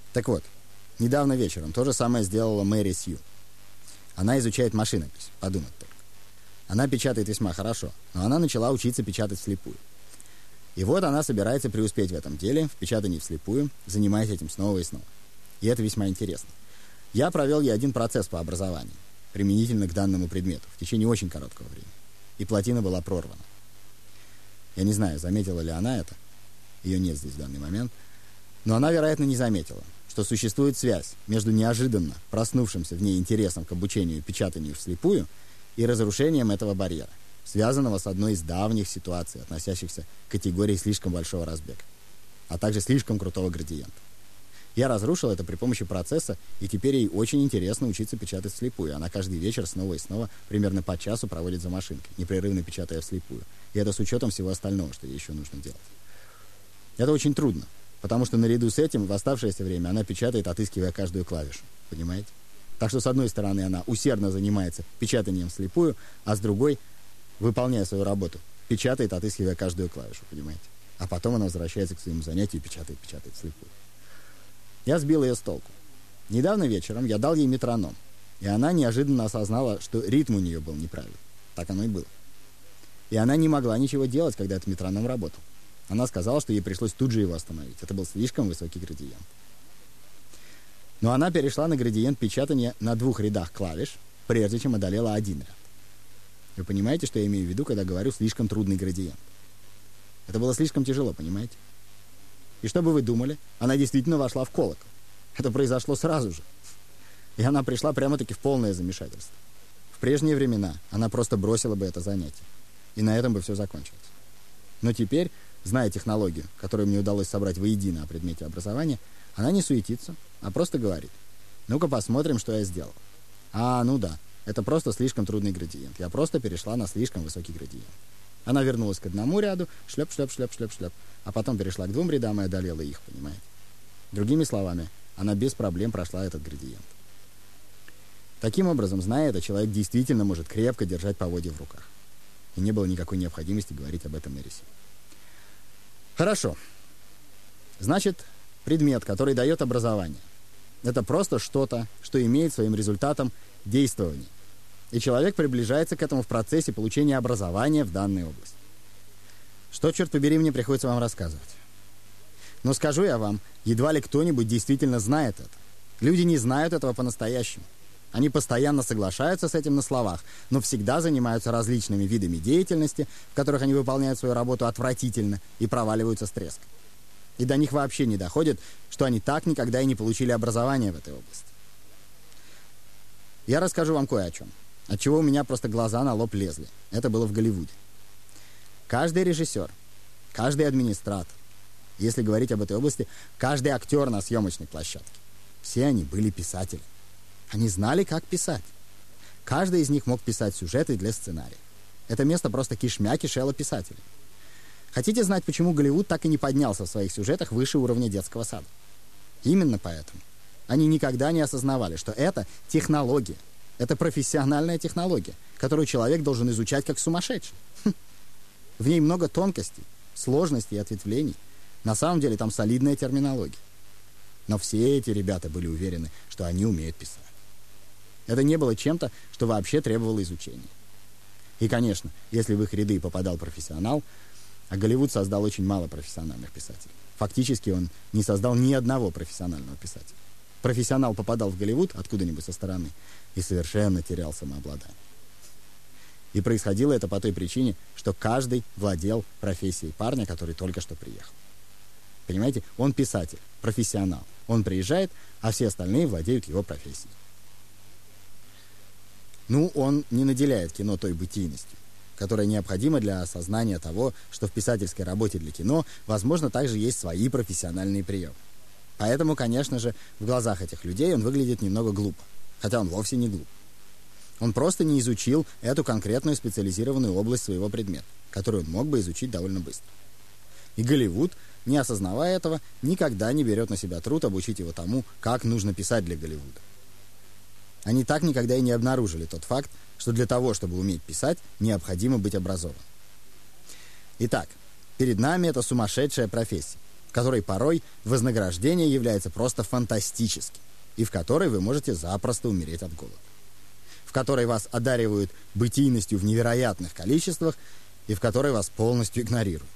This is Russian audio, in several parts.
Так вот, недавно вечером то же самое сделала Мэри Сью. Она изучает машинопись, подумать только. Она печатает весьма хорошо, но она начала учиться печатать вслепую. И вот она собирается преуспеть в этом деле, в печатании вслепую, занимаясь этим снова и снова. И это весьма интересно. Я провел ей один процесс по образованию, применительно к данному предмету, в течение очень короткого времени. И плотина была прорвана. Я не знаю, заметила ли она это. Ее нет здесь в данный момент. Но она, вероятно, не заметила, что существует связь между неожиданно проснувшимся в ней интересом к обучению и печатанию вслепую и разрушением этого барьера, связанного с одной из давних ситуаций, относящихся к категории слишком большого разбега, а также слишком крутого градиента. Я разрушил это при помощи процесса, и теперь ей очень интересно учиться печатать вслепую. Она каждый вечер снова и снова, примерно по часу, проводит за машинкой, непрерывно печатая вслепую. И это с учетом всего остального, что ей еще нужно делать. Это очень трудно, потому что наряду с этим в оставшееся время она печатает, отыскивая каждую клавишу. Понимаете? Так что, с одной стороны, она усердно занимается печатанием вслепую, а с другой, выполняя свою работу, печатает, отыскивая каждую клавишу. Понимаете? А потом она возвращается к своему занятию и печатает вслепую. Я сбил ее с толку. Недавно вечером я дал ей метроном, и она неожиданно осознала, что ритм у нее был неправильный. Так оно и было. И она не могла ничего делать, когда этот метроном работал. Она сказала, что ей пришлось тут же его остановить. Это был слишком высокий градиент. Но она перешла на градиент печатания на 2 рядах клавиш, прежде чем одолела 1 ряд. Вы понимаете, что я имею в виду, когда говорю «слишком трудный градиент»? Это было слишком тяжело, понимаете? И что бы вы думали? Она действительно вошла в колокол. Это произошло сразу же. И она пришла прямо-таки в полное замешательство. В прежние времена она просто бросила бы это занятие. И на этом бы все закончилось. Но теперь, зная технологию, которую мне удалось собрать воедино о предмете образования, она не суетится, а просто говорит: «Ну-ка посмотрим, что я сделал». Ну да, это просто слишком трудный градиент. Я просто перешла на слишком высокий градиент. Она вернулась к 1 ряду, шлеп, а потом перешла к 2 рядам и одолела их, понимаете? Другими словами, она без проблем прошла этот градиент. Таким образом, зная это, человек действительно может крепко держать поводья в руках. И не было никакой необходимости говорить об этом Мэри Сью. Хорошо. Значит, предмет, который дает образование, это просто что-то, что имеет своим результатом действование. И человек приближается к этому в процессе получения образования в данной области. Что, черт побери, мне приходится вам рассказывать? Но скажу я вам, едва ли кто-нибудь действительно знает это. Люди не знают этого по-настоящему. Они постоянно соглашаются с этим на словах, но всегда занимаются различными видами деятельности, в которых они выполняют свою работу отвратительно и проваливаются с треском. И до них вообще не доходит, что они так никогда и не получили образование в этой области. Я расскажу вам кое о чем, от чего у меня просто глаза на лоб лезли. Это было в Голливуде. Каждый режиссер, каждый администратор, если говорить об этой области, каждый актер на съемочной площадке, все они были писатели. Они знали, как писать. Каждый из них мог писать сюжеты для сценария. Это место просто кишмя кишело писателей. Хотите знать, почему Голливуд так и не поднялся в своих сюжетах выше уровня детского сада? Именно поэтому. Они никогда не осознавали, что это технология. Это профессиональная технология, которую человек должен изучать как сумасшедший. В ней много тонкостей, сложностей и ответвлений. На самом деле там солидная терминология. Но все эти ребята были уверены, что они умеют писать. Это не было чем-то, что вообще требовало изучения. И, конечно, если в их ряды попадал профессионал, а Голливуд создал очень мало профессиональных писателей. Фактически он не создал ни одного профессионального писателя. Профессионал попадал в Голливуд откуда-нибудь со стороны и совершенно терял самообладание. И происходило это по той причине, что каждый владел профессией парня, который только что приехал. Понимаете, он писатель, профессионал. Он приезжает, а все остальные владеют его профессией. Он не наделяет кино той бытийностью, которая необходима для осознания того, что в писательской работе для кино, возможно, также есть свои профессиональные приемы. Поэтому, конечно же, в глазах этих людей он выглядит немного глупо, хотя он вовсе не глуп. Он просто не изучил эту конкретную специализированную область своего предмета, которую он мог бы изучить довольно быстро. И Голливуд, не осознавая этого, никогда не берет на себя труд обучить его тому, как нужно писать для Голливуда. Они так никогда и не обнаружили тот факт, что для того, чтобы уметь писать, необходимо быть образованным. Итак, перед нами эта сумасшедшая профессия. в которой порой вознаграждение является просто фантастическим, и в которой вы можете запросто умереть от голода, в которой вас одаривают бытийностью в невероятных количествах и в которой вас полностью игнорируют.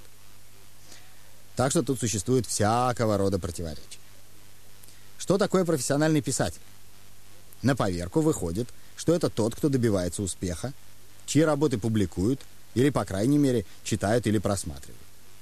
Так что тут существует всякого рода противоречия. Что такое профессиональный писатель? На поверку выходит, что это тот, кто добивается успеха, чьи работы публикуют или, по крайней мере, читают или просматривают.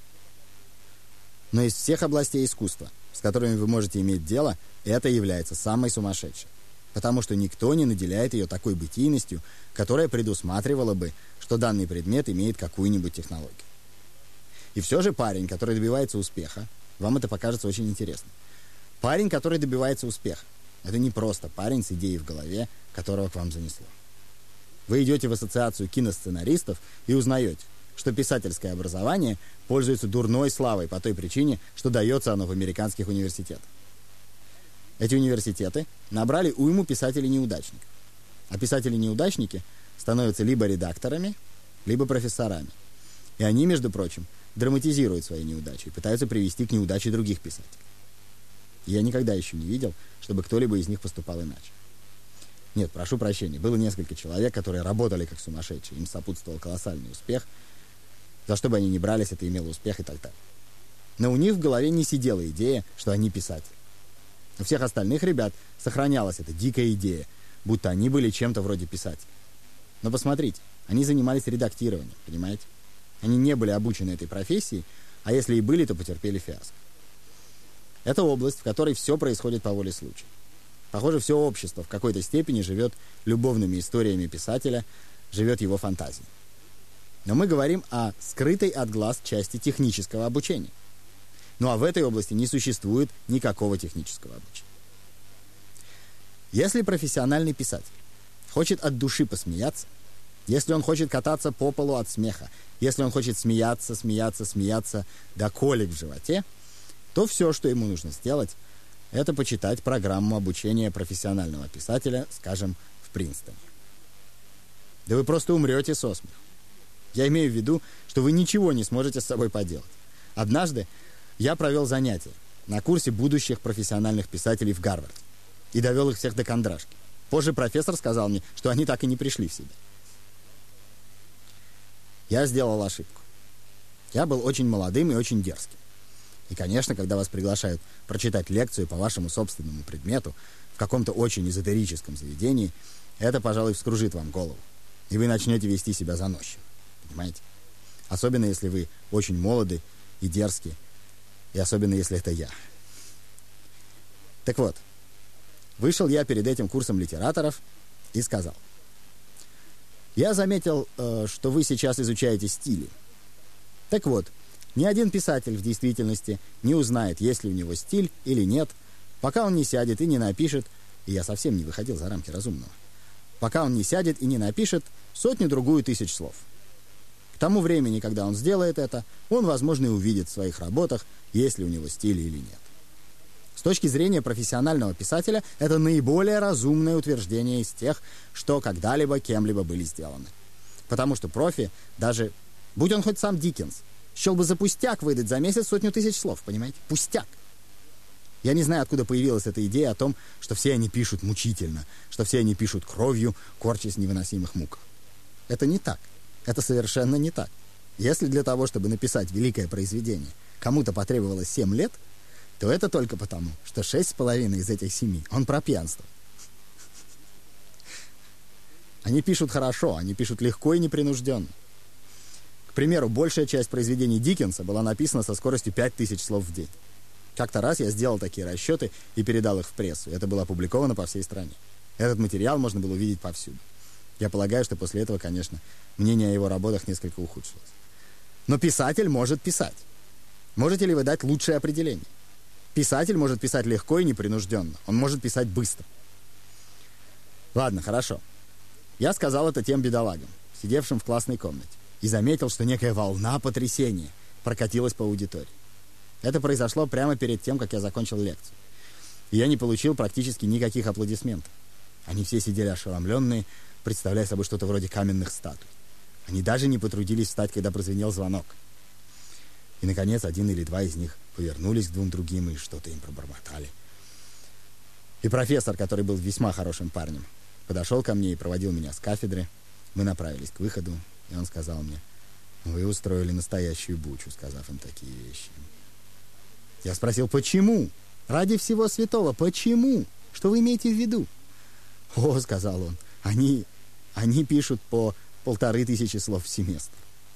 Но из всех областей искусства, с которыми вы можете иметь дело, это является самой сумасшедшей, потому что никто не наделяет ее такой бытийностью, которая предусматривала бы, что данный предмет имеет какую-нибудь технологию. И все же парень, который добивается успеха, вам это покажется очень интересным. Парень, который добивается успеха, это не просто парень с идеей в голове, которого к вам занесло. Вы идете в ассоциацию киносценаристов и узнаете, что писательское образование пользуется дурной славой по той причине, что дается оно в американских университетах. Эти университеты набрали уйму писателей-неудачников. А писатели-неудачники становятся либо редакторами, либо профессорами. И они, между прочим, драматизируют свои неудачи и пытаются привести к неудаче других писателей. Я никогда еще не видел, чтобы кто-либо из них поступал иначе. Нет, прошу прощения, было несколько человек, которые работали как сумасшедшие, им сопутствовал колоссальный успех. За что бы они ни брались, это имело успех и так далее. Но у них в голове не сидела идея, что они писатели. У всех остальных ребят сохранялась эта дикая идея, будто они были чем-то вроде писателей. Но посмотрите, они занимались редактированием, понимаете? Они не были обучены этой профессии, а если и были, то потерпели фиаско. Это область, в которой все происходит по воле случая. Похоже, все общество в какой-то степени живет любовными историями писателя, живет его фантазией. Но мы говорим о скрытой от глаз части технического обучения. Ну а в этой области не существует никакого технического обучения. Если профессиональный писатель хочет от души посмеяться, если он хочет кататься по полу от смеха, если он хочет смеяться до колик в животе, то все, что ему нужно сделать, это почитать программу обучения профессионального писателя, скажем, в Принстоне. Да вы просто умрете со смеху. Я имею в виду, что вы ничего не сможете с собой поделать. Однажды я провел занятие на курсе будущих профессиональных писателей в Гарварде и довел их всех до кондрашки. Позже профессор сказал мне, что они так и не пришли в себя. Я сделал ошибку. Я был очень молодым и очень дерзким. И, конечно, когда вас приглашают прочитать лекцию по вашему собственному предмету в каком-то очень эзотерическом заведении, это, пожалуй, вскружит вам голову. И вы начнете вести себя заносчиво. Понимаете? Особенно, если вы очень молоды и дерзкие. И особенно, если это я. Так вот, вышел я перед этим курсом литераторов и сказал: я заметил, что вы сейчас изучаете стили. Так вот, ни один писатель в действительности не узнает, есть ли у него стиль или нет, пока он не сядет и не напишет, и я совсем не выходил за рамки разумного, пока он не сядет и не напишет 100-другую тысяч слов. К тому времени, когда он сделает это, он, возможно, и увидит в своих работах, есть ли у него стиль или нет. С точки зрения профессионального писателя, это наиболее разумное утверждение из тех, что когда-либо кем-либо были сделаны. Потому что профи, даже, будь он хоть сам Диккенс, счел бы за пустяк выдать за месяц 100 тысяч слов, понимаете? Пустяк. Я не знаю, откуда появилась эта идея о том, что все они пишут мучительно, что все они пишут кровью, корчась в невыносимых муках. Это не так. Это совершенно не так. Если для того, чтобы написать великое произведение, кому-то потребовалось 7 лет, то это только потому, что 6,5 из этих 7 он пропьянствовал. Они пишут хорошо, они пишут легко и непринужденно. К примеру, большая часть произведений Диккенса была написана со скоростью 5000 слов в день. Как-то раз я сделал такие расчеты и передал их в прессу. Это было опубликовано по всей стране. Этот материал можно было увидеть повсюду. Я полагаю, что после этого, конечно, мнение о его работах несколько ухудшилось. Но писатель может писать. Можете ли вы дать лучшее определение? Писатель может писать легко и непринужденно. Он может писать быстро. Ладно, хорошо. Я сказал это тем бедолагам, сидевшим в классной комнате, и заметил, что некая волна потрясения прокатилась по аудитории. Это произошло прямо перед тем, как я закончил лекцию. И я не получил практически никаких аплодисментов. Они все сидели ошеломленные, представляя собой что-то вроде каменных статуй. Они даже не потрудились встать, когда прозвенел звонок. И, наконец, один или два из них повернулись к двум другим и что-то им пробормотали. И профессор, который был весьма хорошим парнем, подошел ко мне и проводил меня с кафедры. Мы направились к выходу, и он сказал мне: «Вы устроили настоящую бучу, сказав им такие вещи». Я спросил: «Почему? Ради всего святого, почему? Что вы имеете в виду?» «О, — сказал он, — они пишут по 1500 слов в семестр».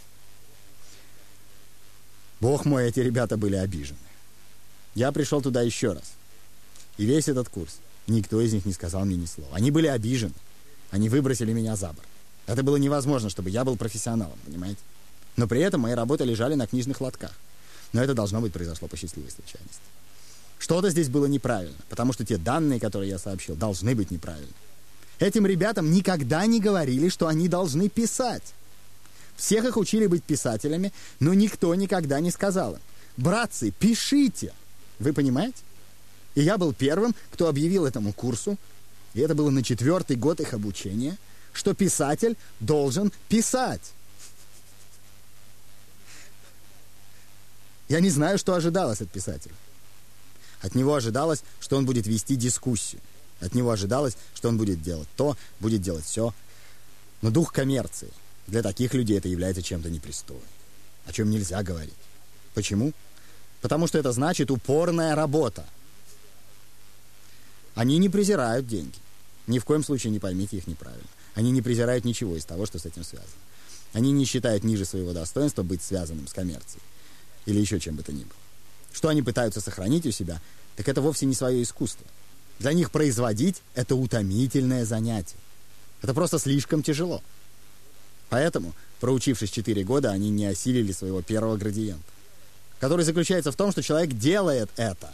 Бог мой, эти ребята были обижены. Я пришел туда еще раз. И весь этот курс никто из них не сказал мне ни слова. Они были обижены. Они выбросили меня за борт. Это было невозможно, чтобы я был профессионалом, понимаете? Но при этом мои работы лежали на книжных лотках. Но это, должно быть, произошло по счастливой случайности. Что-то здесь было неправильно, потому что те данные, которые я сообщил, должны быть неправильны. Этим ребятам никогда не говорили, что они должны писать. Всех их учили быть писателями, но никто никогда не сказал им: «Братцы, пишите!» Вы понимаете? И я был первым, кто объявил этому курсу, и это было на 4-й год их обучения, что писатель должен писать. Я не знаю, что ожидалось от писателя. От него ожидалось, что он будет вести дискуссию. От него ожидалось, что он будет делать то, будет делать все. Но дух коммерции для таких людей это является чем-то непристойным, о чем нельзя говорить. Почему? Потому что это значит упорная работа. Они не презирают деньги. Ни в коем случае не поймите их неправильно. Они не презирают ничего из того, что с этим связано. Они не считают ниже своего достоинства быть связанным с коммерцией. Или еще чем бы то ни было. Что они пытаются сохранить у себя, так это вовсе не свое искусство. Для них производить — это утомительное занятие. Это просто слишком тяжело. Поэтому, проучившись 4 года, они не осилили своего первого градиента, который заключается в том, что человек делает это.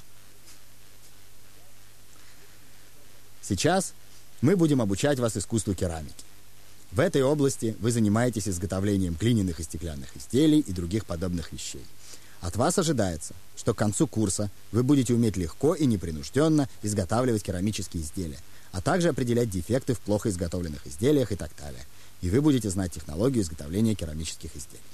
Сейчас мы будем обучать вас искусству керамики. В этой области вы занимаетесь изготовлением глиняных и стеклянных изделий и других подобных вещей. От вас ожидается, что к концу курса вы будете уметь легко и непринужденно изготавливать керамические изделия, а также определять дефекты в плохо изготовленных изделиях и так далее. И вы будете знать технологию изготовления керамических изделий.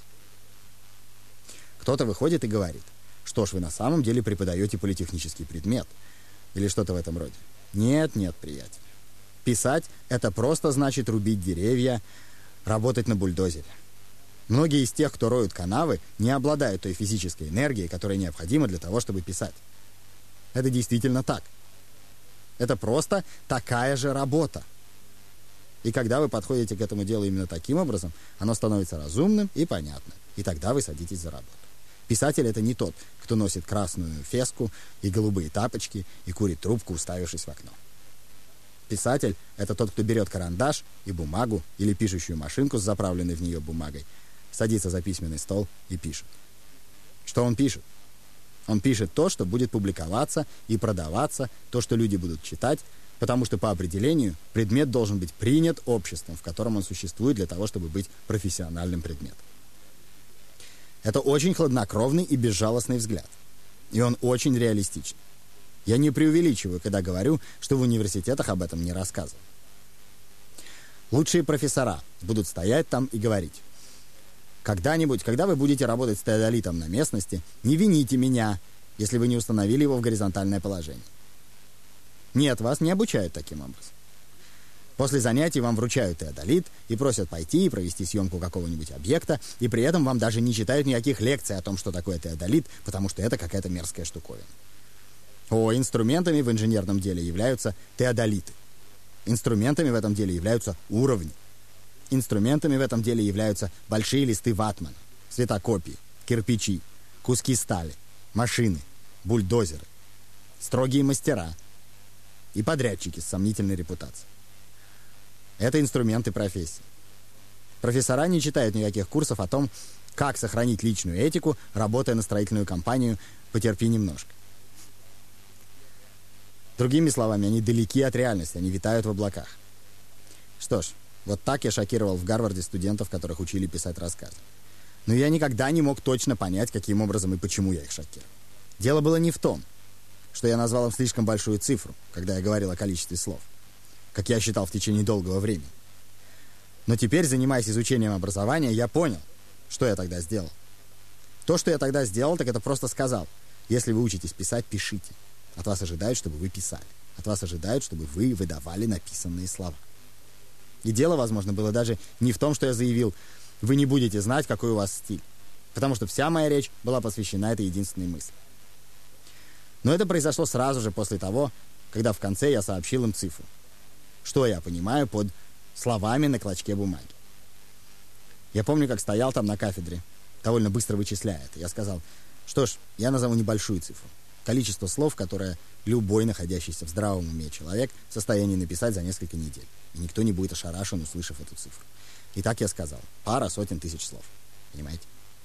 Кто-то выходит и говорит: «Что ж, вы на самом деле преподаете политехнический предмет». Или что-то в этом роде. Нет, приятель. Писать — это просто значит рубить деревья, работать на бульдозере. Многие из тех, кто роют канавы, не обладают той физической энергией, которая необходима для того, чтобы писать. Это действительно так. Это просто такая же работа. И когда вы подходите к этому делу именно таким образом, оно становится разумным и понятным. И тогда вы садитесь за работу. Писатель — это не тот, кто носит красную феску и голубые тапочки и курит трубку, уставившись в окно. Писатель — это тот, кто берет карандаш и бумагу или пишущую машинку с заправленной в нее бумагой, садится за письменный стол и пишет. Что он пишет? Он пишет то, что будет публиковаться и продаваться, то, что люди будут читать, потому что по определению предмет должен быть принят обществом, в котором он существует, для того, чтобы быть профессиональным предметом. Это очень хладнокровный и безжалостный взгляд. И он очень реалистичный. Я не преувеличиваю, когда говорю, что в университетах об этом не рассказывают. Лучшие профессора будут стоять там и говорить: когда-нибудь, когда вы будете работать с теодолитом на местности, не вините меня, если вы не установили его в горизонтальное положение. Нет, вас не обучают таким образом. После занятий вам вручают теодолит и просят пойти и провести съемку какого-нибудь объекта, и при этом вам даже не читают никаких лекций о том, что такое теодолит, потому что это какая-то мерзкая штуковина. Инструментами в инженерном деле являются теодолиты. Инструментами в этом деле являются уровни. Инструментами в этом деле являются большие листы ватмана, светокопии, кирпичи, куски стали, машины, бульдозеры, строгие мастера и подрядчики с сомнительной репутацией. Это инструменты профессии. Профессора не читают никаких курсов о том, как сохранить личную этику, работая на строительную компанию «Потерпи немножко». Другими словами, они далеки от реальности, они витают в облаках. Что ж, вот так я шокировал в Гарварде студентов, которых учили писать рассказы. Но я никогда не мог точно понять, каким образом и почему я их шокировал. Дело было не в том, что я назвал им слишком большую цифру, когда я говорил о количестве слов, как я считал в течение долгого времени. Но теперь, занимаясь изучением образования, я понял, что я тогда сделал. То, что я тогда сделал, так это просто сказал: если вы учитесь писать, пишите. От вас ожидают, чтобы вы писали. От вас ожидают, чтобы вы выдавали написанные слова. И дело, возможно, было даже не в том, что я заявил: вы не будете знать, какой у вас стиль. Потому что вся моя речь была посвящена этой единственной мысли. Но это произошло сразу же после того, когда в конце я сообщил им цифру. Что я понимаю под словами на клочке бумаги. Я помню, как стоял там на кафедре, довольно быстро вычисляя это. Я сказал: что ж, я назову небольшую цифру. Количество слов, которое любой находящийся в здравом уме человек в состоянии написать за несколько недель. И никто не будет ошарашен, услышав эту цифру. И так я сказал: пара сотен тысяч слов. Понимаете?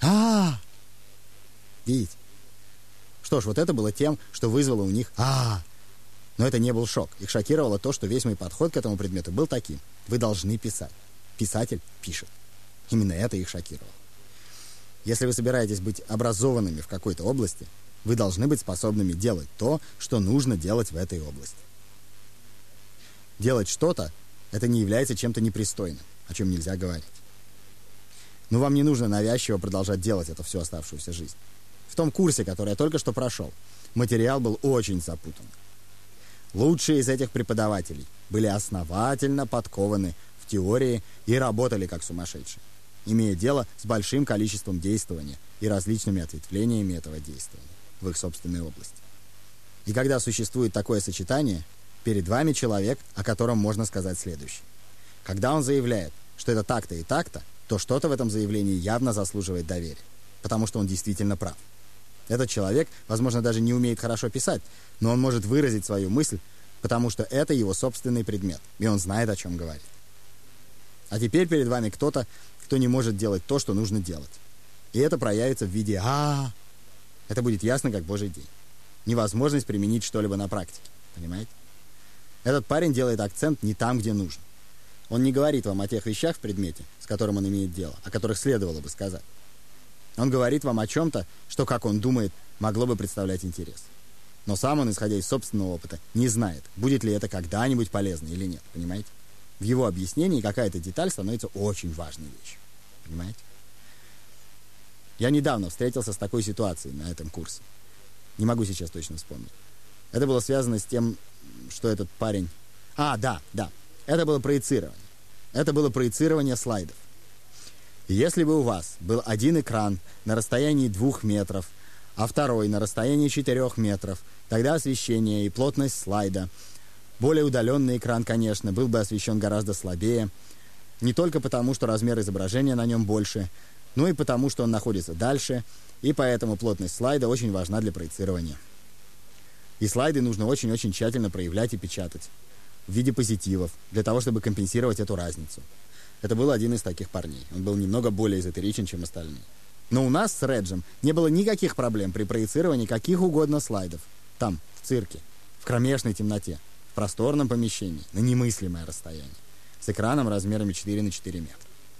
Видите? Что ж, вот это было тем, что вызвало у них Но это не был шок. Их шокировало то, что весь мой подход к этому предмету был таким: вы должны писать. Писатель пишет. Именно это их шокировало. Если вы собираетесь быть образованными в какой-то области, вы должны быть способными делать то, что нужно делать в этой области. Делать что-то — это не является чем-то непристойным, о чем нельзя говорить. Но вам не нужно навязчиво продолжать делать это всю оставшуюся жизнь. В том курсе, который я только что прошел, материал был очень запутан. Лучшие из этих преподавателей были основательно подкованы в теории и работали как сумасшедшие, имея дело с большим количеством действования и различными ответвлениями этого действования в их собственной области. И когда существует такое сочетание, перед вами человек, о котором можно сказать следующее. Когда он заявляет, что это так-то и так-то, то что-то в этом заявлении явно заслуживает доверия, потому что он действительно прав. Этот человек, возможно, даже не умеет хорошо писать, но он может выразить свою мысль, потому что это его собственный предмет, и он знает, о чем говорит. А теперь перед вами кто-то, кто не может делать то, что нужно делать. И это проявится в виде Это будет ясно, как Божий день. Невозможность применить что-либо на практике. Понимаете? Этот парень делает акцент не там, где нужно. Он не говорит вам о тех вещах в предмете, с которым он имеет дело, о которых следовало бы сказать. Он говорит вам о чем-то, что, как он думает, могло бы представлять интерес. Но сам он, исходя из собственного опыта, не знает, будет ли это когда-нибудь полезно или нет. Понимаете? В его объяснении какая-то деталь становится очень важной вещью. Понимаете? Я недавно встретился с такой ситуацией на этом курсе. Не могу сейчас точно вспомнить. Это было связано с тем, что этот парень... Да. Это было проецирование. Это было проецирование слайдов. И если бы у вас был один экран на расстоянии 2 метров, а второй на расстоянии 4 метров, тогда освещение и плотность слайда, более удаленный экран, конечно, был бы освещен гораздо слабее, не только потому, что размер изображения на нем больше, но и потому, что он находится дальше, и поэтому плотность слайда очень важна для проецирования. И слайды нужно очень-очень тщательно проявлять и печатать в виде позитивов, для того, чтобы компенсировать эту разницу. Это был один из таких парней. Он был немного более эзотеричен, чем остальные. Но у нас с Реджем не было никаких проблем при проецировании каких угодно слайдов. Там, в цирке, в кромешной темноте, в просторном помещении, на немыслимое расстояние, с экраном размерами 4 на 4 метра.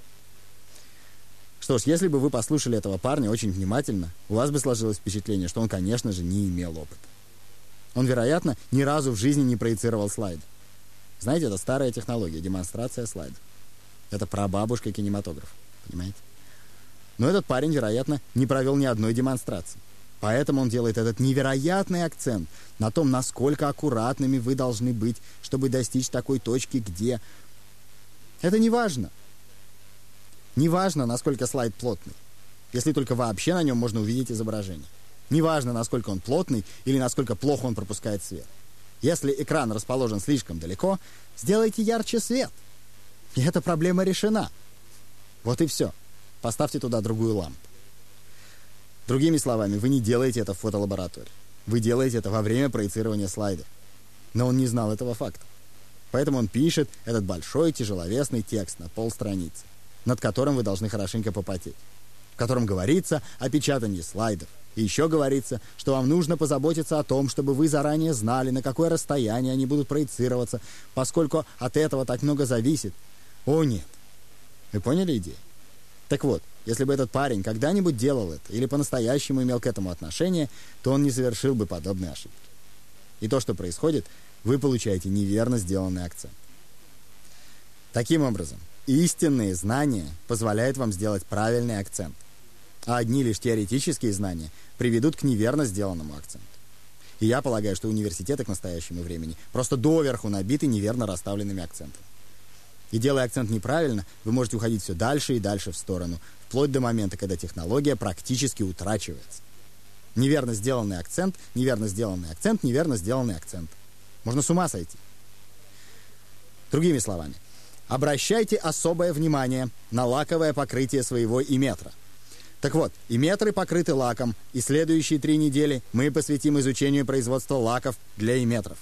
Что ж, если бы вы послушали этого парня очень внимательно, у вас бы сложилось впечатление, что он, конечно же, не имел опыта. Он, вероятно, ни разу в жизни не проецировал слайды. Знаете, это старая технология, демонстрация слайдов. Это прабабушка кинематографа, понимаете? Но этот парень, вероятно, не провел ни одной демонстрации. Поэтому он делает этот невероятный акцент на том, насколько аккуратными вы должны быть, чтобы достичь такой точки, где... Это не важно. Не важно, насколько слайд плотный, если только вообще на нем можно увидеть изображение. Не важно, насколько он плотный или насколько плохо он пропускает свет. Если экран расположен слишком далеко, сделайте ярче свет. И эта проблема решена. Вот и все. Поставьте туда другую лампу. Другими словами, вы не делаете это в фотолаборатории. Вы делаете это во время проецирования слайдов. Но он не знал этого факта. Поэтому он пишет этот большой тяжеловесный текст на полстраницы, над которым вы должны хорошенько попотеть, в котором говорится о печатании слайдов. И еще говорится, что вам нужно позаботиться о том, чтобы вы заранее знали, на какое расстояние они будут проецироваться, поскольку от этого так много зависит. О, нет. Вы поняли идею? Так вот, если бы этот парень когда-нибудь делал это или по-настоящему имел к этому отношение, то он не совершил бы подобной ошибки. И то, что происходит, вы получаете неверно сделанный акцент. Таким образом, истинные знания позволяют вам сделать правильный акцент. А одни лишь теоретические знания приведут к неверно сделанному акценту. И я полагаю, что университеты к настоящему времени просто доверху набиты неверно расставленными акцентами. И делая акцент неправильно, вы можете уходить все дальше и дальше в сторону, вплоть до момента, когда технология практически утрачивается. Неверно сделанный акцент, неверно сделанный акцент, неверно сделанный акцент. Можно с ума сойти. Другими словами, обращайте особое внимание на лаковое покрытие своего имметра. Так вот, имметры покрыты лаком, и следующие 3 недели мы посвятим изучению производства лаков для имметров.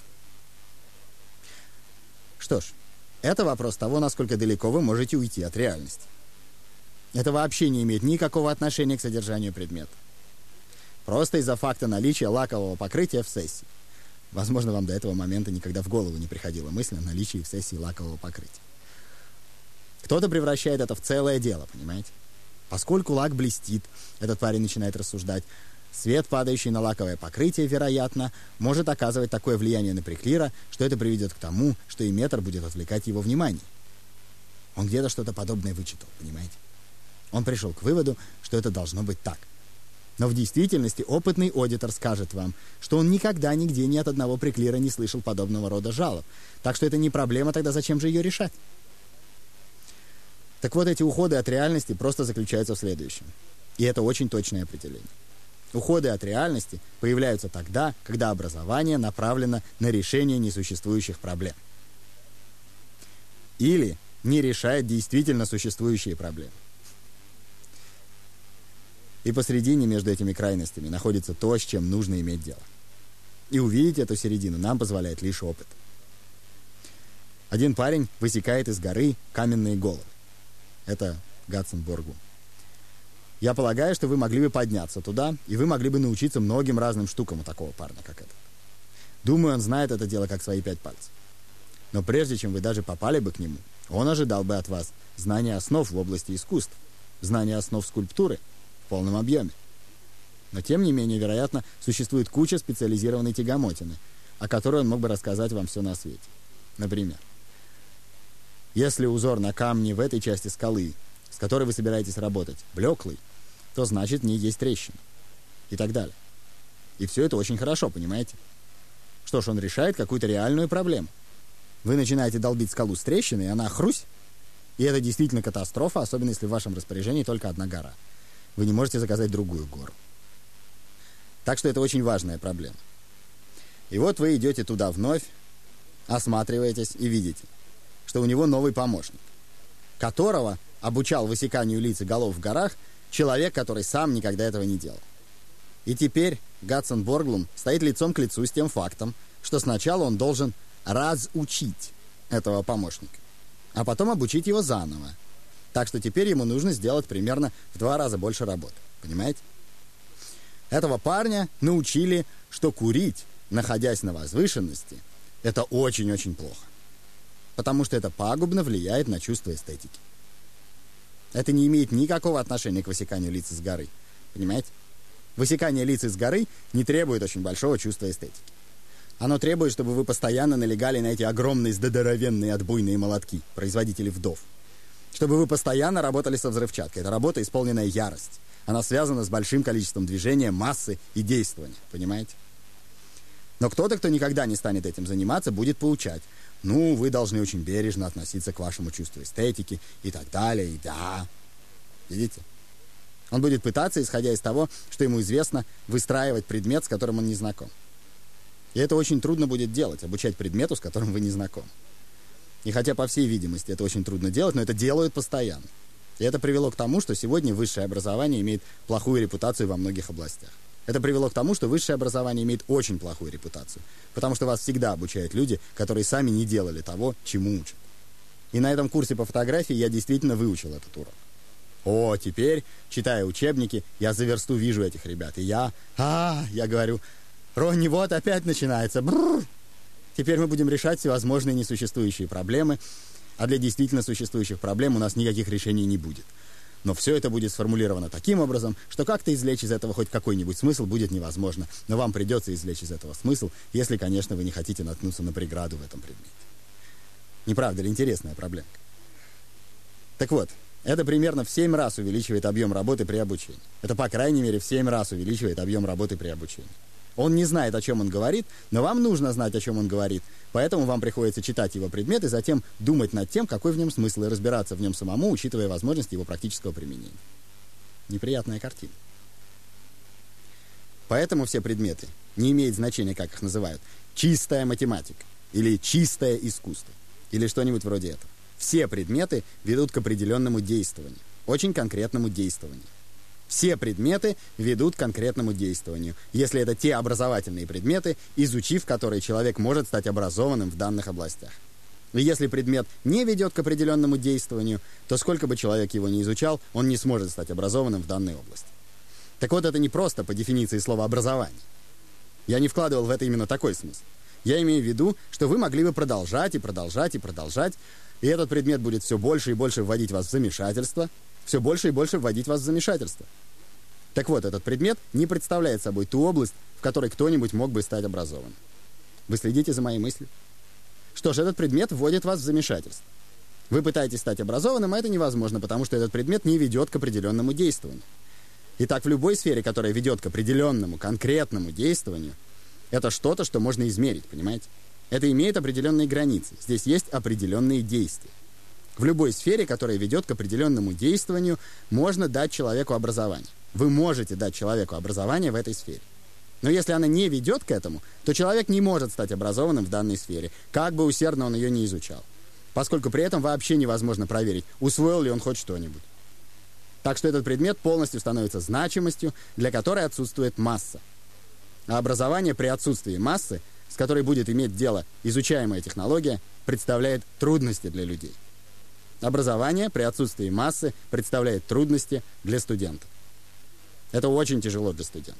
Что ж, это вопрос того, насколько далеко вы можете уйти от реальности. Это вообще не имеет никакого отношения к содержанию предмета. Просто из-за факта наличия лакового покрытия в сессии. Возможно, вам до этого момента никогда в голову не приходила мысль о наличии в сессии лакового покрытия. Кто-то превращает это в целое дело, понимаете? Поскольку лак блестит, этот парень начинает рассуждать, свет, падающий на лаковое покрытие, вероятно, может оказывать такое влияние на приклира, что это приведет к тому, что имметр будет отвлекать его внимание. Он где-то что-то подобное вычитал, понимаете? Он пришел к выводу, что это должно быть так. Но в действительности опытный аудитор скажет вам, что он никогда нигде ни от одного приклира не слышал подобного рода жалоб. Так что это не проблема, тогда зачем же ее решать? Так вот, эти уходы от реальности просто заключаются в следующем. И это очень точное определение. Уходы от реальности появляются тогда, когда образование направлено на решение несуществующих проблем. Или не решает действительно существующие проблемы. И посредине между этими крайностями находится то, с чем нужно иметь дело. И увидеть эту середину нам позволяет лишь опыт. Один парень высекает из горы каменные головы. Это Гатсон Борглум. Я полагаю, что вы могли бы подняться туда, и вы могли бы научиться многим разным штукам у такого парня, как этот. Думаю, он знает это дело как свои 5 пальцев. Но прежде чем вы даже попали бы к нему, он ожидал бы от вас знания основ в области искусств, знания основ скульптуры в полном объеме. Но тем не менее, вероятно, существует куча специализированной тягомотины, о которой он мог бы рассказать вам все на свете. Например, если узор на камне в этой части скалы, с которой вы собираетесь работать, блеклый, то значит в ней есть трещина. И так далее. И все это очень хорошо, понимаете? Что ж, он решает какую-то реальную проблему. Вы начинаете долбить скалу с трещиной, и она хрусь. И это действительно катастрофа, особенно если в вашем распоряжении только одна гора. Вы не можете заказать другую гору. Так что это очень важная проблема. И вот вы идете туда вновь, осматриваетесь и видите, что у него новый помощник, которого обучал высеканию лиц и голов в горах человек, который сам никогда этого не делал. И теперь Гатсон Борглум стоит лицом к лицу с тем фактом, что сначала он должен разучить этого помощника, а потом обучить его заново. Так что теперь ему нужно сделать примерно в 2 раза больше работы. Понимаете? Этого парня научили, что курить, находясь на возвышенности, это очень-очень плохо. Потому что это пагубно влияет на чувство эстетики. Это не имеет никакого отношения к высеканию лиц из горы. Понимаете? Высекание лиц из горы не требует очень большого чувства эстетики. Оно требует, чтобы вы постоянно налегали на эти огромные здоровенные отбойные молотки, производители вдов. Чтобы вы постоянно работали со взрывчаткой. Это работа, исполненная ярость. Она связана с большим количеством движения, массы и действования. Понимаете? Но кто-то, кто никогда не станет этим заниматься, будет поучать. Ну, вы должны очень бережно относиться к вашему чувству эстетики и так далее, и да. Видите? Он будет пытаться, исходя из того, что ему известно, выстраивать предмет, с которым он не знаком. И это очень трудно будет делать, обучать предмету, с которым вы не знакомы. И хотя, по всей видимости, это очень трудно делать, но это делают постоянно. И это привело к тому, что сегодня высшее образование имеет плохую репутацию во многих областях. Это привело к тому, что высшее образование имеет очень плохую репутацию. Потому что вас всегда обучают люди, которые сами не делали того, чему учат. И на этом курсе по фотографии я действительно выучил этот урок. О, теперь, читая учебники, я за версту вижу этих ребят. И я говорю, Ронни, вот опять начинается. Бррр. Теперь мы будем решать всевозможные несуществующие проблемы, а для действительно существующих проблем у нас никаких решений не будет. Но все это будет сформулировано таким образом, что как-то извлечь из этого хоть какой-нибудь смысл будет невозможно. Но вам придется извлечь из этого смысл, если, конечно, вы не хотите наткнуться на преграду в этом предмете. Не правда ли интересная проблемка? Так вот, Это примерно в 7 раз увеличивает объем работы при обучении. Это, по крайней мере, в 7 раз увеличивает объем работы при обучении. Он не знает, о чем он говорит, но вам нужно знать, о чем он говорит. Поэтому вам приходится читать его предмет и затем думать над тем, какой в нем смысл, и разбираться в нем самому, учитывая возможности его практического применения. Неприятная картина. Поэтому все предметы, не имеет значения, как их называют, чистая математика, или чистое искусство, или что-нибудь вроде этого. Все предметы ведут к определенному действованию, очень конкретному действованию. Все предметы ведут к конкретному действованию, если это те образовательные предметы, изучив которые человек может стать образованным в данных областях. И если предмет не ведет к определенному действованию, то сколько бы человек его ни изучал, он не сможет стать образованным в данной области. Так вот, это не просто по дефиниции слова «образование». Я не вкладывал в это именно такой смысл. Я имею в виду, что вы могли бы продолжать и продолжать и продолжать, и этот предмет будет все больше и больше вводить вас в замешательство, все больше и больше вводить вас в замешательство. Так вот, этот предмет не представляет собой ту область, в которой кто-нибудь мог бы стать образованным. Вы следите за моей мыслью? Что ж, этот предмет вводит вас в замешательство. Вы пытаетесь стать образованным, а это невозможно, потому что этот предмет не ведет к определенному действованию. Итак, в любой сфере, которая ведет к определенному, конкретному действованию, это что-то, что можно измерить, понимаете? Это имеет определенные границы. Здесь есть определенные действия. В любой сфере, которая ведет к определенному действованию, можно дать человеку образование. Вы можете дать человеку образование в этой сфере. Но если она не ведет к этому, то человек не может стать образованным в данной сфере, как бы усердно он ее не изучал. Поскольку при этом вообще невозможно проверить, усвоил ли он хоть что-нибудь. Так что этот предмет полностью становится значимостью, для которой отсутствует масса. А образование при отсутствии массы, с которой будет иметь дело изучаемая технология, представляет трудности для людей. Образование при отсутствии массы представляет трудности для студентов. Это очень тяжело для студентов.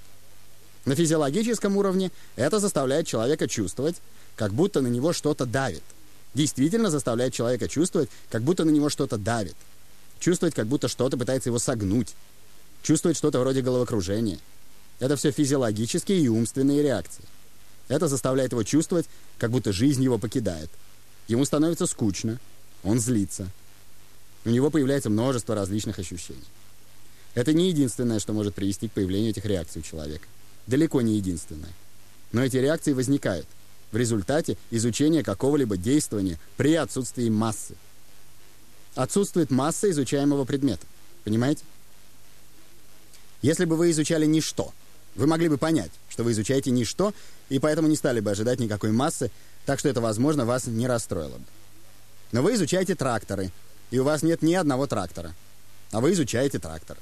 На физиологическом уровне это заставляет человека чувствовать, как будто на него что-то давит. Действительно заставляет человека чувствовать, как будто на него что-то давит. Чувствовать, как будто что-то пытается его согнуть. Чувствовать что-то вроде головокружения. Это все физиологические и умственные реакции. Это заставляет его чувствовать, как будто жизнь его покидает. Ему становится скучно, он злится. У него появляется множество различных ощущений. Это не единственное, что может привести к появлению этих реакций у человека. Далеко не единственное. Но эти реакции возникают в результате изучения какого-либо действия при отсутствии массы. Отсутствует масса изучаемого предмета. Понимаете? Если бы вы изучали ничто, вы могли бы понять, что вы изучаете ничто, и поэтому не стали бы ожидать никакой массы, так что это, возможно, вас не расстроило бы. Но вы изучаете тракторы, и у вас нет ни одного трактора. А вы изучаете трактор.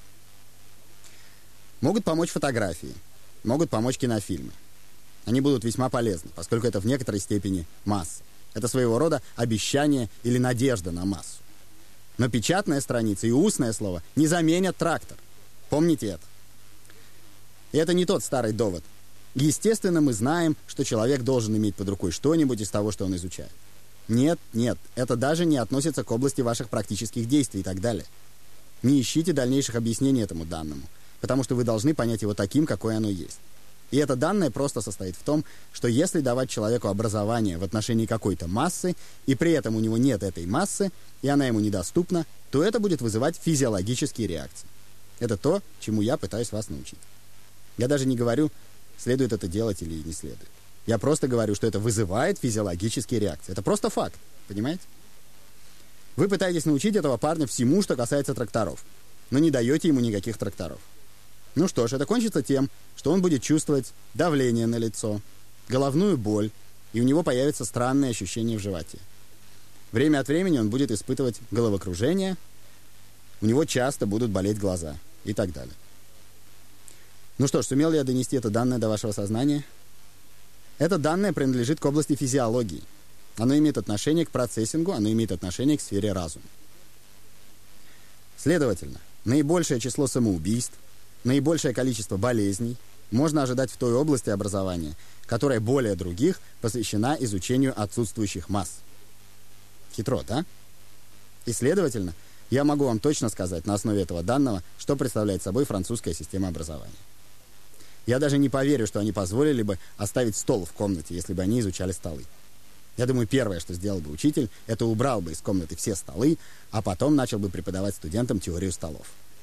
Могут помочь фотографии, могут помочь кинофильмы. Они будут весьма полезны, поскольку это в некоторой степени масса. Это своего рода обещание или надежда на массу. Но печатная страница и устное слово не заменят трактор. Помните это. И это не тот старый довод. Естественно, мы знаем, что человек должен иметь под рукой что-нибудь из того, что он изучает. Нет, это даже не относится к области ваших практических действий и так далее. Не ищите дальнейших объяснений этому данному, потому что вы должны понять его таким, какое оно есть. И это данное просто состоит в том, что если давать человеку образование в отношении какой-то массы, и при этом у него нет этой массы, и она ему недоступна, то это будет вызывать физиологические реакции. Это то, чему я пытаюсь вас научить. Я даже не говорю, следует это делать или не следует. Я просто говорю, что это вызывает физиологические реакции. Это просто факт, понимаете? Вы пытаетесь научить этого парня всему, что касается тракторов, но не даете ему никаких тракторов. Ну что ж, это кончится тем, что он будет чувствовать давление на лицо, головную боль, и у него появится странное ощущение в животе. Время от времени он будет испытывать головокружение, у него часто будут болеть глаза и так далее. Ну что ж, сумел ли я донести это данное до вашего сознания? Это данное принадлежит к области физиологии. Оно имеет отношение к процессингу, оно имеет отношение к сфере разума. Следовательно, наибольшее число самоубийств, наибольшее количество болезней можно ожидать в той области образования, которая более других посвящена изучению отсутствующих масс. Хитро, да? И, следовательно, я могу вам точно сказать на основе этого данного, что представляет собой французская система образования. Я даже не поверю, что они позволили бы оставить стол в комнате, если бы они изучали столы. Я думаю, первое, что сделал бы учитель, это убрал бы из комнаты все столы, а потом начал бы преподавать студентам теорию столов.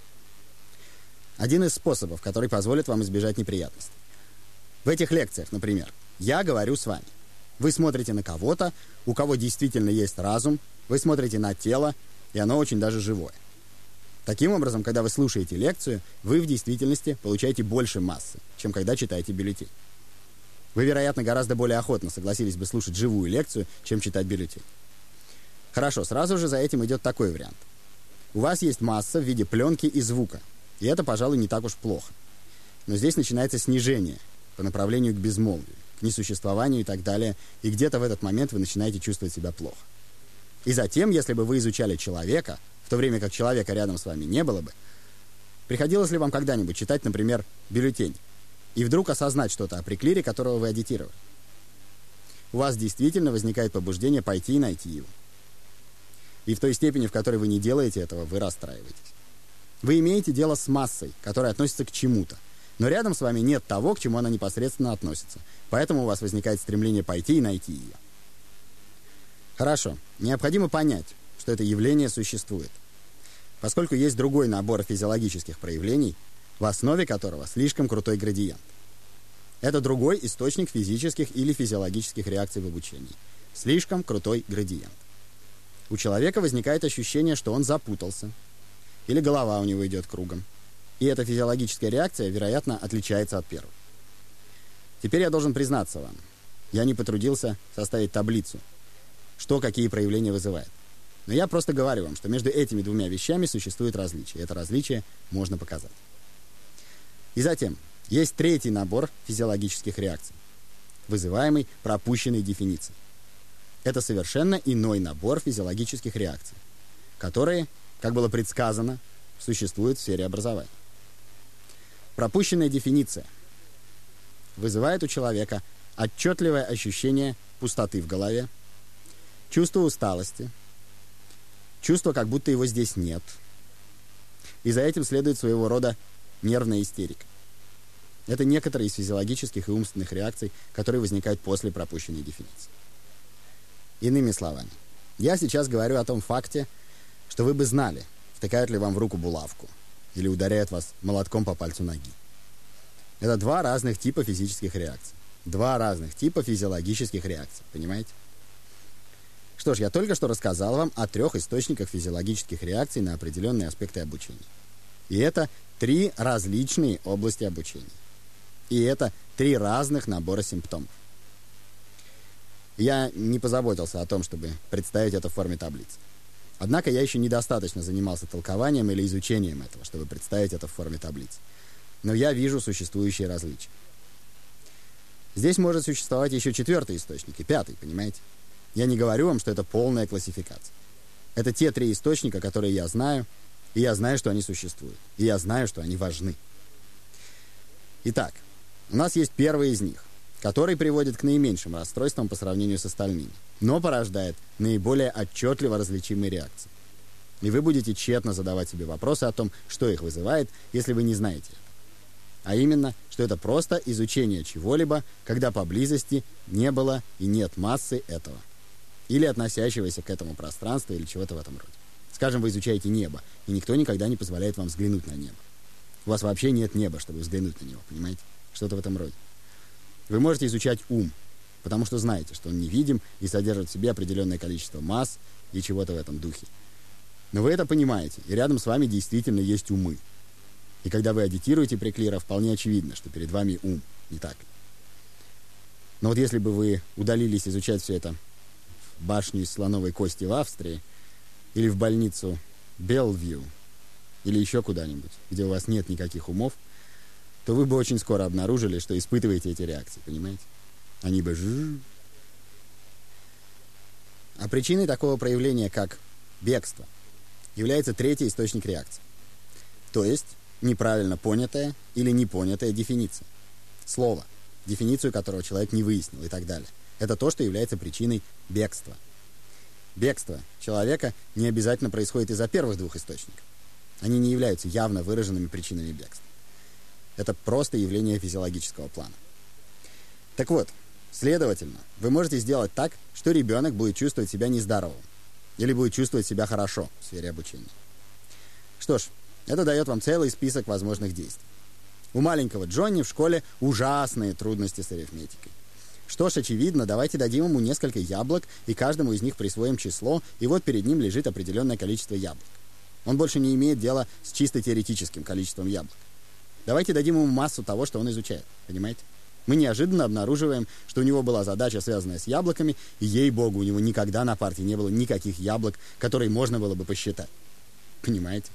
Один из способов, который позволит вам избежать неприятностей. В этих лекциях, например, я говорю с вами. Вы смотрите на кого-то, у кого действительно есть разум, вы смотрите на тело, и оно очень даже живое. Таким образом, когда вы слушаете лекцию, вы в действительности получаете больше массы, чем когда читаете бюллетень. Вы, вероятно, гораздо более охотно согласились бы слушать живую лекцию, чем читать бюллетень. Хорошо, сразу же за этим идет такой вариант. У вас есть масса в виде пленки и звука, и это, пожалуй, не так уж плохо. Но здесь начинается снижение по направлению к безмолвию, к несуществованию и так далее, и где-то в этот момент вы начинаете чувствовать себя плохо. И затем, если бы вы изучали человека, в то время как человека рядом с вами не было бы, приходилось ли вам когда-нибудь читать, например, бюллетень, и вдруг осознать что-то о приклире, которого вы агитировали? У вас действительно возникает побуждение пойти и найти его. И в той степени, в которой вы не делаете этого, вы расстраиваетесь. Вы имеете дело с массой, которая относится к чему-то, но рядом с вами нет того, к чему она непосредственно относится. Поэтому у вас возникает стремление пойти и найти ее. Хорошо. Необходимо понять, что это явление существует. Поскольку есть другой набор физиологических проявлений, в основе которого слишком крутой градиент. Это другой источник физических или физиологических реакций в обучении. Слишком крутой градиент. У человека возникает ощущение, что он запутался, или голова у него идет кругом. И эта физиологическая реакция, вероятно, отличается от первой. Теперь я должен признаться вам, я не потрудился составить таблицу, что какие проявления вызывает. Но я просто говорю вам, что между этими двумя вещами существует различие. Это различие можно показать. И затем, есть третий набор физиологических реакций, вызываемый пропущенной дефиницией. Это совершенно иной набор физиологических реакций, которые, как было предсказано, существуют в сфере образования. Пропущенная дефиниция вызывает у человека отчетливое ощущение пустоты в голове, чувство усталости, чувство, как будто его здесь нет. И за этим следует своего рода нервная истерика. Это некоторые из физиологических и умственных реакций, которые возникают после пропущенной дефиниции. Иными словами, я сейчас говорю о том факте, что вы бы знали, втыкают ли вам в руку булавку или ударяют вас молотком по пальцу ноги. Это два разных типа физических реакций. Два разных типа физиологических реакций, понимаете? Что ж, я только что рассказал вам о 3 источниках физиологических реакций на определенные аспекты обучения. И это 3 различные области обучения. И это 3 разных набора симптомов. Я не позаботился о том, чтобы представить это в форме таблицы. Однако я еще недостаточно занимался толкованием или изучением этого, чтобы представить это в форме таблицы. Но я вижу существующие различия. Здесь может существовать еще 4-й источник и 5-й, понимаете? Я не говорю вам, что это полная классификация. Это те 3 источника, которые я знаю, и я знаю, что они существуют. И я знаю, что они важны. Итак, у нас есть первый из них, который приводит к наименьшим расстройствам по сравнению с остальными, но порождает наиболее отчетливо различимые реакции. И вы будете тщетно задавать себе вопросы о том, что их вызывает, если вы не знаете это. А именно, что это просто изучение чего-либо, когда поблизости не было и нет массы этого. Или относящегося к этому пространству, или чего-то в этом роде. Скажем, вы изучаете небо, и никто никогда не позволяет вам взглянуть на небо. У вас вообще нет неба, чтобы взглянуть на него, понимаете? Что-то в этом роде. Вы можете изучать ум, потому что знаете, что он невидим и содержит в себе определенное количество масс и чего-то в этом духе. Но вы это понимаете, и рядом с вами действительно есть умы. И когда вы агитируете приклира, вполне очевидно, что перед вами ум, не так ли? Но вот если бы вы удалились изучать все это в башню из слоновой кости в Австрии, или в больницу Белвью, или еще куда-нибудь, где у вас нет никаких умов, то вы бы очень скоро обнаружили, что испытываете эти реакции, понимаете? Они бы А причиной такого проявления, как бегство, является 3-й источник реакции. То есть неправильно понятая или непонятая дефиниция. Слово, дефиницию которого человек не выяснил и так далее. Это то, что является причиной бегства. Бегство человека не обязательно происходит из-за первых 2 источников. Они не являются явно выраженными причинами бегства. Это просто явление физиологического плана. Так вот, Следовательно, вы можете сделать так, что ребенок будет чувствовать себя нездоровым или будет чувствовать себя хорошо в сфере обучения. Что ж, это дает вам целый список возможных действий. У маленького Джонни в школе ужасные трудности с арифметикой. Что ж, очевидно, давайте дадим ему несколько яблок, и каждому из них присвоим число, и вот перед ним лежит определенное количество яблок. Он больше не имеет дела с чисто теоретическим количеством яблок. Давайте дадим ему массу того, что он изучает, понимаете? Мы неожиданно обнаруживаем, что у него была задача, связанная с яблоками, и, ей-богу, у него никогда на парте не было никаких яблок, которые можно было бы посчитать. Понимаете?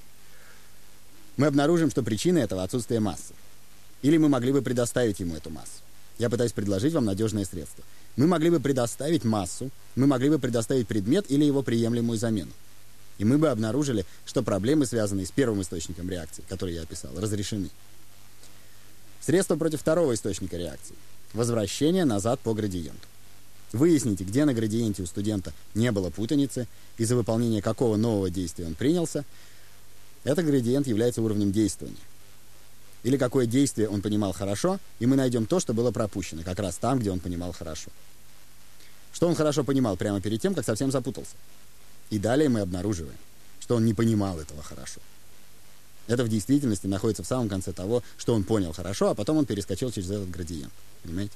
Мы обнаружим, что причиной этого отсутствие массы. Или мы могли бы предоставить ему эту массу. Я пытаюсь предложить вам надежное средство. Мы могли бы предоставить массу, мы могли бы предоставить предмет или его приемлемую замену. И мы бы обнаружили, что проблемы, связанные с первым источником реакции, который я описал, разрешены. Средство против второго источника реакции – возвращение назад по градиенту. Выясните, где на градиенте у студента не было путаницы, из-за выполнения какого нового действия он принялся. Этот градиент является уровнем действования. Или какое действие он понимал хорошо, и мы найдем то, что было пропущено, как раз там, где он понимал хорошо. Что он хорошо понимал прямо перед тем, как совсем запутался. И далее мы обнаруживаем, что он не понимал этого хорошо. Это в действительности находится в самом конце того, что он понял хорошо, а потом он перескочил через этот градиент. Понимаете?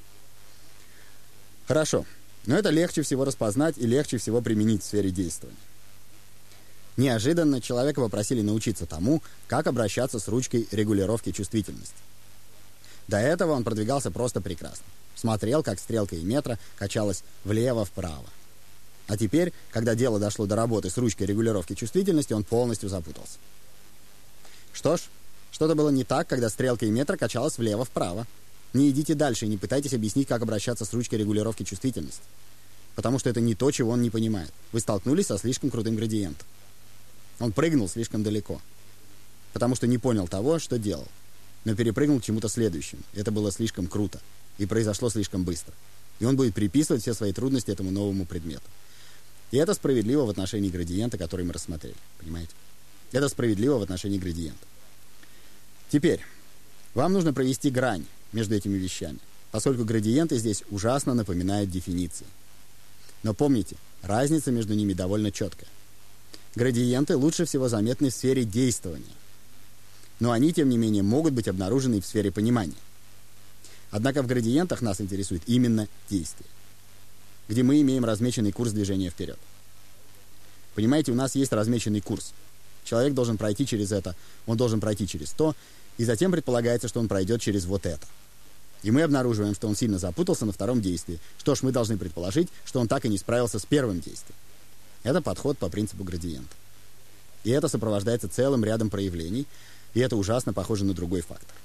Хорошо. Но это легче всего распознать и легче всего применить в сфере действования. Неожиданно человека попросили научиться тому, как обращаться с ручкой регулировки чувствительности. До этого он продвигался просто прекрасно. Смотрел, как стрелка Иметра качалась влево-вправо. А теперь, когда дело дошло до работы с ручкой регулировки чувствительности, он полностью запутался. Что ж, что-то было не так, когда стрелка Иметра качалась влево-вправо. Не идите дальше и не пытайтесь объяснить, как обращаться с ручкой регулировки чувствительности. Потому что это не то, чего он не понимает. Вы столкнулись со слишком крутым градиентом. Он прыгнул слишком далеко, потому что не понял того, что делал, но перепрыгнул к чему-то следующему. Это было слишком круто и произошло слишком быстро. И он будет приписывать все свои трудности этому новому предмету. И это справедливо в отношении градиента, который мы рассмотрели. Понимаете? Это справедливо в отношении градиента. Теперь, вам нужно провести грань между этими вещами, поскольку градиенты здесь ужасно напоминают дефиниции. Но помните, разница между ними довольно четкая. Градиенты лучше всего заметны в сфере действования. Но они, тем не менее, могут быть обнаружены и в сфере понимания. Однако в градиентах нас интересует именно действие, где мы имеем размеченный курс движения вперед. Понимаете, у нас есть размеченный курс. Человек должен пройти через это, он должен пройти через то, и затем предполагается, что он пройдет через вот это. И мы обнаруживаем, что он сильно запутался на втором действии. Что ж, мы должны предположить, что он так и не справился с первым действием. Это подход по принципу градиента. И это сопровождается целым рядом проявлений, и это ужасно похоже на другой фактор.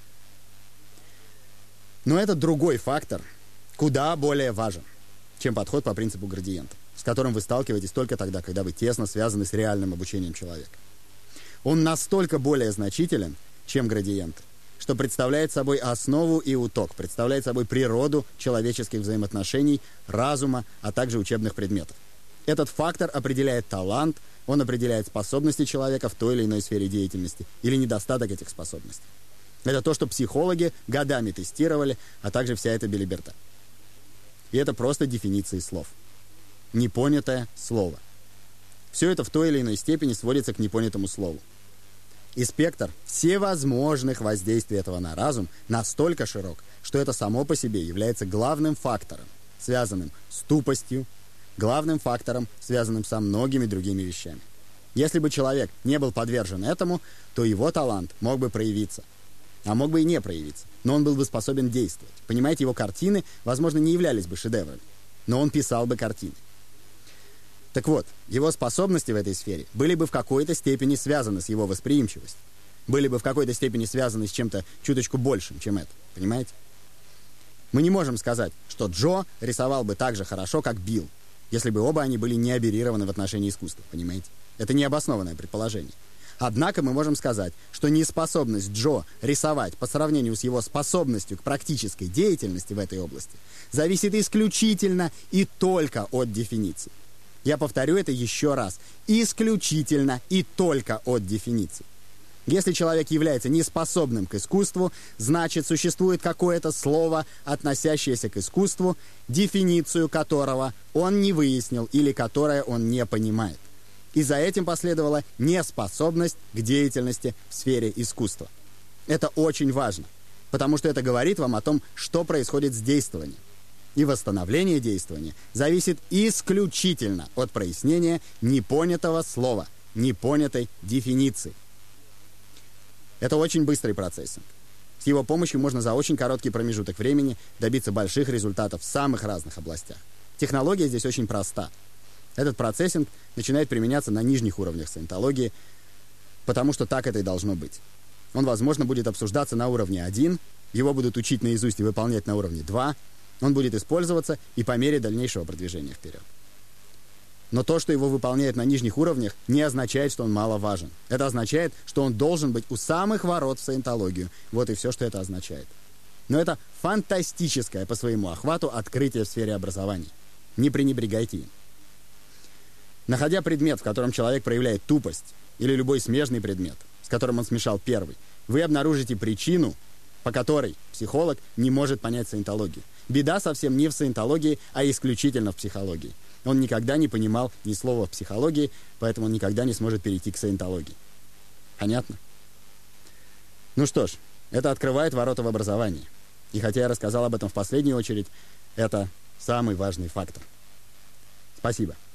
Но этот другой фактор куда более важен, чем подход по принципу градиента, с которым вы сталкиваетесь только тогда, когда вы тесно связаны с реальным обучением человека. Он настолько более значителен, чем градиенты, что представляет собой основу и уток, представляет собой природу человеческих взаимоотношений, разума, а также учебных предметов. Этот фактор определяет талант, он определяет способности человека в той или иной сфере деятельности или недостаток этих способностей. Это то, что психологи годами тестировали, а также вся эта белиберда. И это просто дефиниции слов. Непонятое слово. Все это в той или иной степени сводится к непонятому слову. И спектр всевозможных воздействий этого на разум настолько широк, что это само по себе является главным фактором, связанным с тупостью, главным фактором, связанным со многими другими вещами. Если бы человек не был подвержен этому, то его талант мог бы проявиться, а мог бы и не проявиться, но он был бы способен действовать. Понимаете, его картины, возможно, не являлись бы шедеврами, но он писал бы картины. Так вот, его способности в этой сфере были бы в какой-то степени связаны с его восприимчивостью, были бы в какой-то степени связаны с чем-то чуточку большим, чем это. Понимаете? Мы не можем сказать, что Джо рисовал бы так же хорошо, как Билл, если бы оба они были не аберированы в отношении искусства, понимаете? Это необоснованное предположение. Однако мы можем сказать, что неспособность Джо рисовать по сравнению с его способностью к практической деятельности в этой области зависит исключительно и только от дефиниции. Я повторю это еще раз. Исключительно и только от дефиниции. Если человек является неспособным к искусству, значит, существует какое-то слово, относящееся к искусству, дефиницию которого он не выяснил или которое он не понимает. И за этим последовала неспособность к деятельности в сфере искусства. Это очень важно, потому что это говорит вам о том, что происходит с действованием. И восстановление действования зависит исключительно от прояснения непонятого слова, непонятой дефиниции. Это очень быстрый процессинг. С его помощью можно за очень короткий промежуток времени добиться больших результатов в самых разных областях. Технология здесь очень проста. Этот процессинг начинает применяться на нижних уровнях саентологии, потому что так это и должно быть. Он, возможно, будет обсуждаться на уровне 1, его будут учить наизусть и выполнять на уровне 2, он будет использоваться и по мере дальнейшего продвижения вперед. Но то, что его выполняют на нижних уровнях, не означает, что он мало важен. Это означает, что он должен быть у самых ворот в саентологию. Вот и все, что это означает. Но это фантастическое по своему охвату открытие в сфере образования. Не пренебрегайте им. Находя предмет, в котором человек проявляет тупость, или любой смежный предмет, с которым он смешал первый, вы обнаружите причину, по которой психолог не может понять саентологию. Беда совсем не в саентологии, а исключительно в психологии. Он никогда не понимал ни слова в психологии, поэтому он никогда не сможет перейти к саентологии. Понятно? Ну что ж, это открывает ворота в образование. И хотя я рассказал об этом в последнюю очередь, это самый важный фактор. Спасибо.